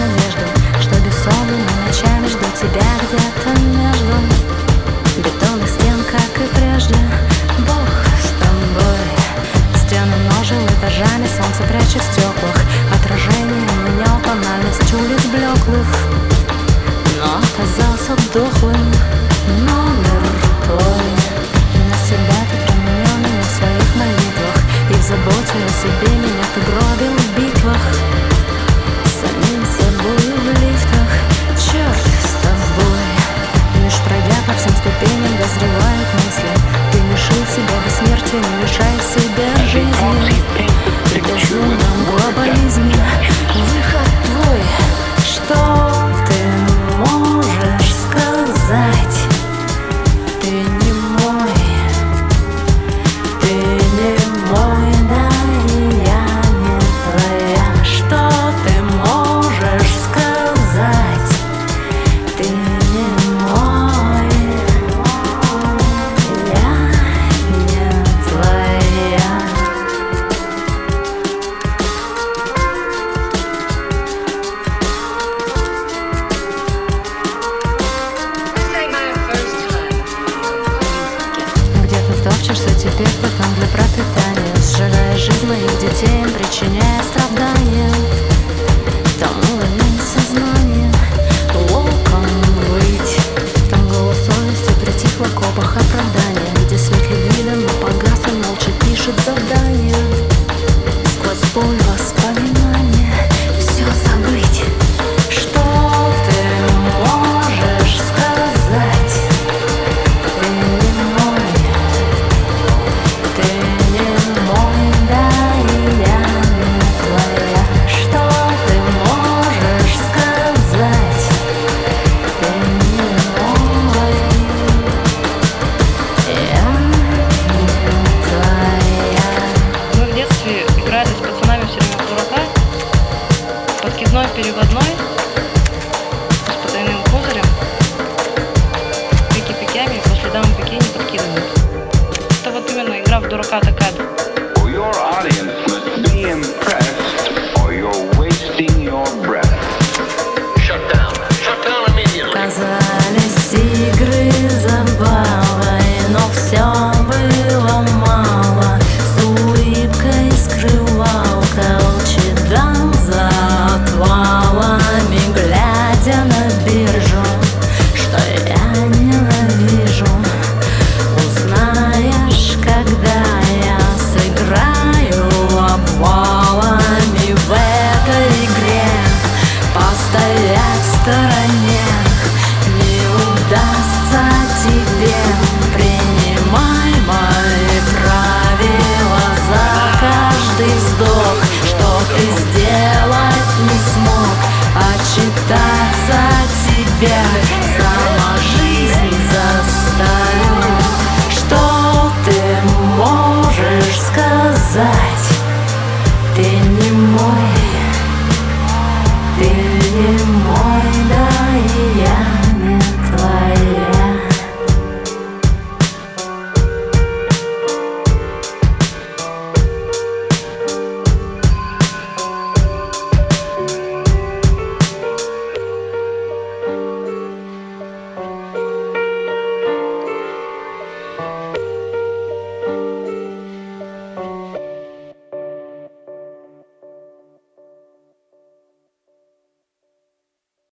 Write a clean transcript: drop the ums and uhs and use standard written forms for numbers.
надежду, что бессонными ночами жду тебя где-то между бетонных стен, как и прежде. Бог с тобой. Стены множил этажами, солнце пряча в стеклах. Отражение менял тональность улиц блеклых, но оказался дохлым. Номер твой. На себя ты променял меня в своих молитвах, и в заботе о себе меня ты гробил в битвах. Самим собой в лифтах. Черт с тобой. Лишь пройдя по всем ступеням дозревают мысли. Ты лишил себя бессмертия, не лишай себя жизни. В безумном глобализме выход твой. Что ты можешь сказать? Ты не мой, да и я не твоя. Что ты можешь сказать? Ты не мой, я не твоя. Где-то топчешься теперь потом для пропитания, сжигая жизнь моих детей, им причиняя страдания. Тому ловить сознание, волком быть. Там голос совести притих в окопах оправдания, где свет любви давно погас и молча пишет задание. Сквозь боль воспоминания все забыть. Что ты можешь сказать? Ты не мой, да и я не твоя. Что ты можешь сказать? Ты не мой, я не твоя. Мы в детстве играли с пацанами все время в дурака, подкидной, переводной, с потайным козырем, пики-пикями, по следам пики не подкидывают. Это вот именно игра в дурака такая.